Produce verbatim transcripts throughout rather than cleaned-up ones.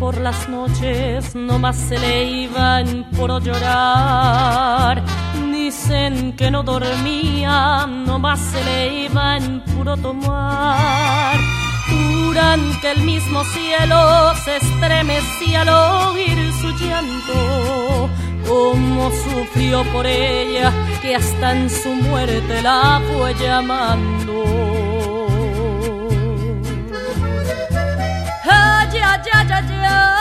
por las noches nomás se le iba en puro llorar. Dicen que no dormía, nomás se le iba en puro tomar. Juran que el mismo cielo se estremecía al oír su llanto. Cómo sufrió por ella, que hasta en su muerte la fue llamando. Ay, ay, ay, ay, ay.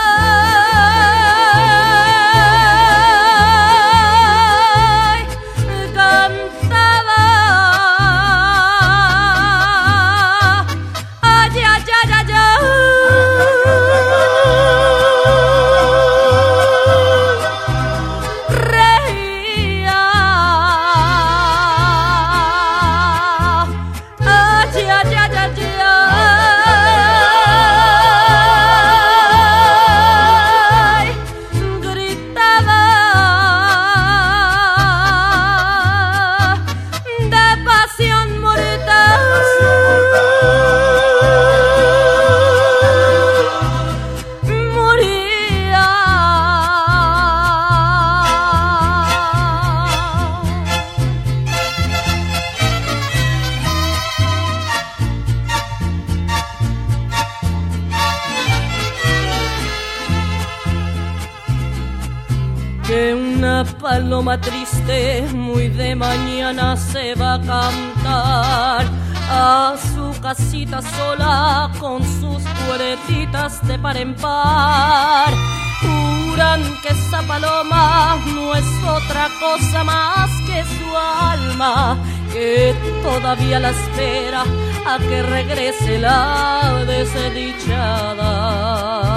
Que una paloma triste muy de mañana se va a cantar a su casita sola con sus puertitas de par en par. Juran que esa paloma no es otra cosa más que su alma, que todavía la espera a que regrese la desdichada.